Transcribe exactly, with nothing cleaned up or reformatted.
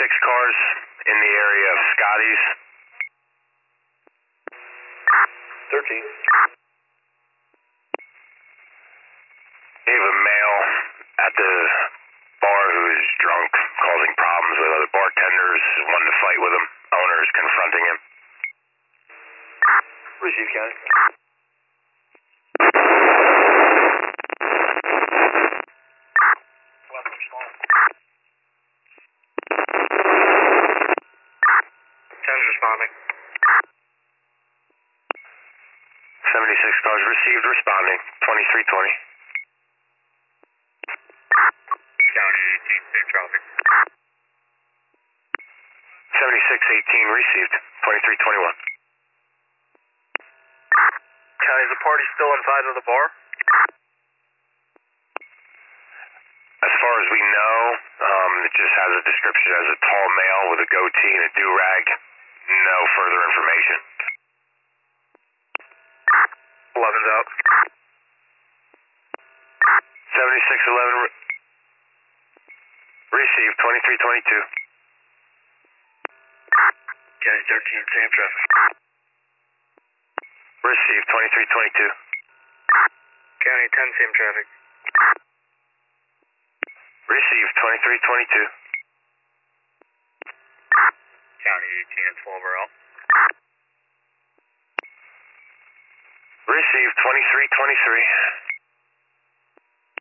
six cars in the area of Scotty's. thirteen. We have a male at the bar who is drunk, causing problems with other bartenders, wanting to fight with him. Owner is confronting him. Receive, County. ten's responding. seventy-six cars received, responding. twenty-three twenty. County eighteen, safe traffic. seventy-six eighteen received. twenty-three twenty-one. County, is the party still inside of the bar? As far as we know, um, it just has a description as a tall male with a goatee and a do-rag. No further information. eleven's out. seventy-six eleven re- received. twenty-three twenty-two. County thirteen, same traffic. Received. twenty-three twenty-two. County ten, same traffic. Received. twenty-three twenty-two. County eighteen and twelve are out. Received. twenty-three twenty-three.